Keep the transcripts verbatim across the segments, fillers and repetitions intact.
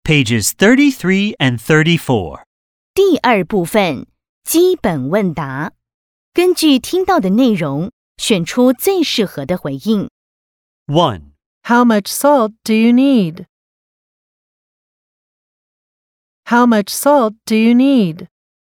pages thirty-three and thirty-four. 第二部分，基本问答。根据听到的内容，选出最适合的回应。 one. How much salt do you need? How much salt do you need?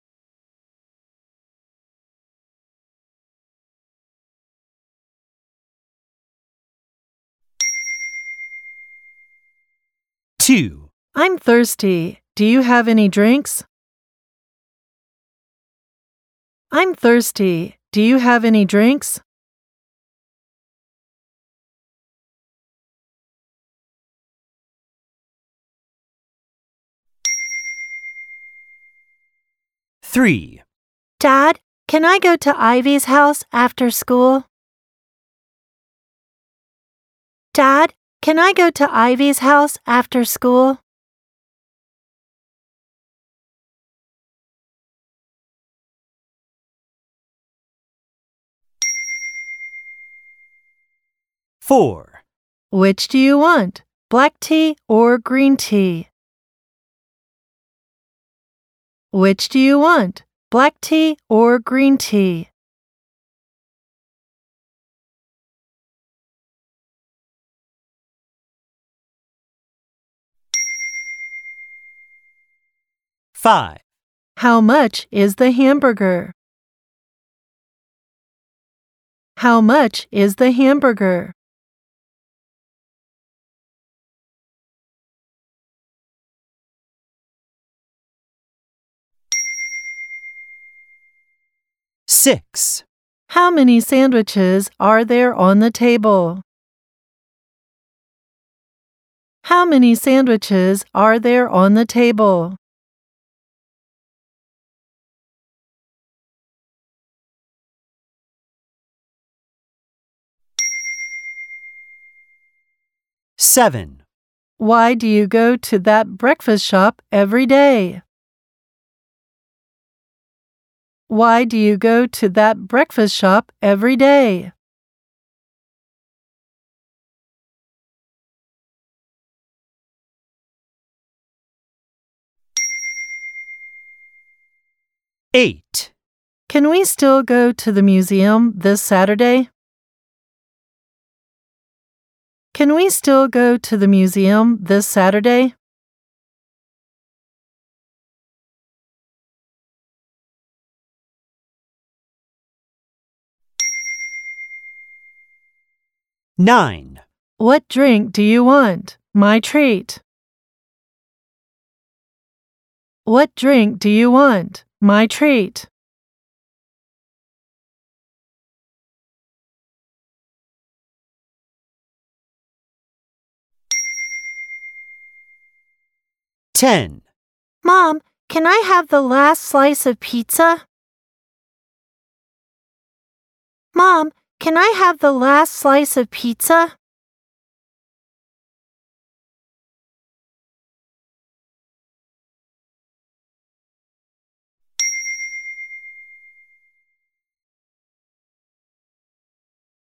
two. I'm thirsty. Do you have any drinks? I'm thirsty. Do you have any drinks? three. Dad, can I go to Ivy's house after school? Dad, can I go to Ivy's house after school? four. Which do you want, black tea or green tea? Which do you want, black tea or green tea? five. How much is the hamburger? How much is the hamburger? six. How many sandwiches are there on the table? How many sandwiches are there on the table? seven. Why do you go to that breakfast shop every day? Why do you go to that breakfast shop every day? eight. Can we still go to the museum this Saturday? Can we still go to the museum this Saturday? nine. What drink do you want? My treat. What drink do you want? My treat. ten. Mom, can I have the last slice of pizza? Mom, can I have the last slice of pizza?